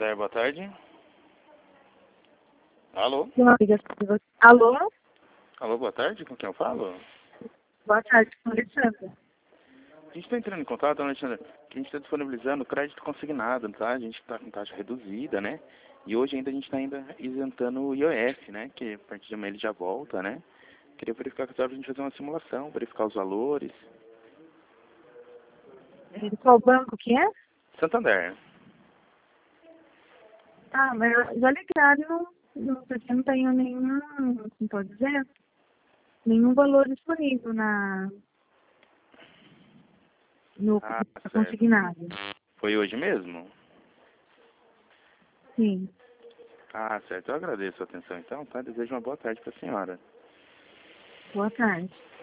Santander, boa tarde. Alô? Alô? Alô, boa tarde, com quem eu falo? Boa tarde, com a Alexandra. A gente está entrando em contato, Alexandre, que a gente está disponibilizando crédito consignado, tá? A gente está com taxa reduzida, né? E hoje ainda a gente está ainda isentando o IOF, né? Que a partir de amanhã ele já volta, né? Queria verificar que dá pra gente fazer uma simulação, verificar os valores. Qual banco que é? Santander. Ah, mas já ligaram, porque não tenho nenhum, como pode dizer, nenhum valor disponível no Certo. consignado. Foi hoje mesmo? Sim. Certo. Eu agradeço a atenção então, tá? Desejo uma boa tarde para a senhora. Boa tarde.